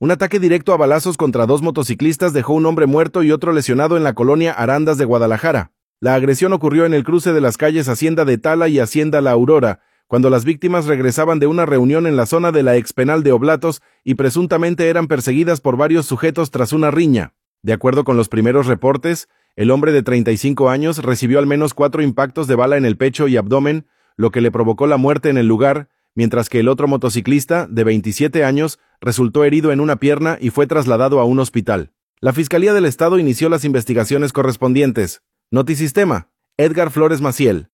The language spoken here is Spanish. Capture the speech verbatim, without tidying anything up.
Un ataque directo a balazos contra dos motociclistas dejó un hombre muerto y otro lesionado en la colonia Arandas de Guadalajara. La agresión ocurrió en el cruce de las calles Hacienda de Tala y Hacienda La Aurora, cuando las víctimas regresaban de una reunión en la zona de la expenal de Oblatos y presuntamente eran perseguidas por varios sujetos tras una riña. De acuerdo con los primeros reportes, el hombre de treinta y cinco años recibió al menos cuatro impactos de bala en el pecho y abdomen, lo que le provocó la muerte en el lugar, mientras que el otro motociclista, de veintisiete años, resultó herido en una pierna y fue trasladado a un hospital. La Fiscalía del Estado inició las investigaciones correspondientes. Notisistema, Edgar Flores Maciel.